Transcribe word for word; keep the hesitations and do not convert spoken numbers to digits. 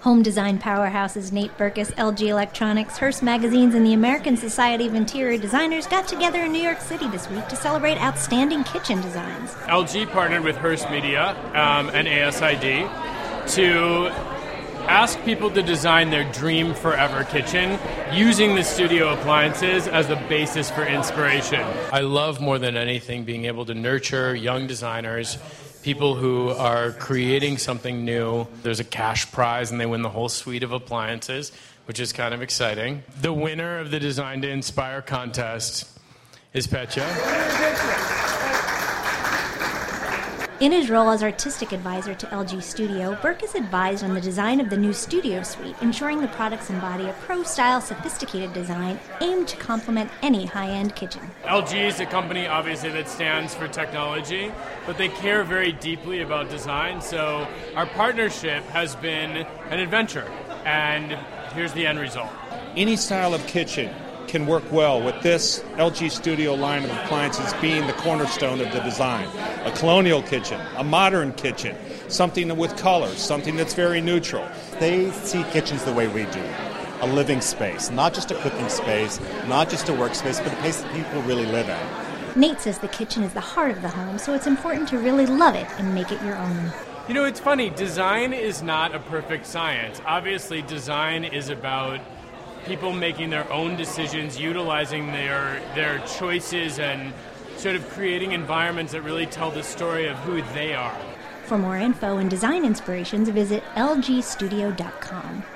Home design powerhouses Nate Berkus, L G Electronics, Hearst Magazines, and the American Society of Interior Designers got together in New York City this week to celebrate outstanding kitchen designs. L G partnered with Hearst Media um, and A S I D to ask people to design their dream forever kitchen using the studio appliances as the basis for inspiration. I love more than anything being able to nurture young designers, people who are creating something new. There's a cash prize and they win the whole suite of appliances, which is kind of exciting. The winner of the Design to Inspire contest is Petya. In his role as artistic advisor to L G Studio, Berkus advised on the design of the new studio suite, ensuring the products embody a pro-style, sophisticated design aimed to complement any high-end kitchen. L G is a company, obviously, that stands for technology, but they care very deeply about design, so our partnership has been an adventure, and here's the end result. Any style of kitchen can work well with this L G Studio line of appliances being the cornerstone of the design. A colonial kitchen, a modern kitchen, something with color, something that's very neutral. They see kitchens the way we do. A living space, not just a cooking space, not just a workspace, but a place that people really live in. Nate says the kitchen is the heart of the home, so it's important to really love it and make it your own. You know, it's funny, design is not a perfect science. Obviously, design is about people making their own decisions, utilizing their their choices, and sort of creating environments that really tell the story of who they are. For more info and design inspirations, visit L G studio dot com.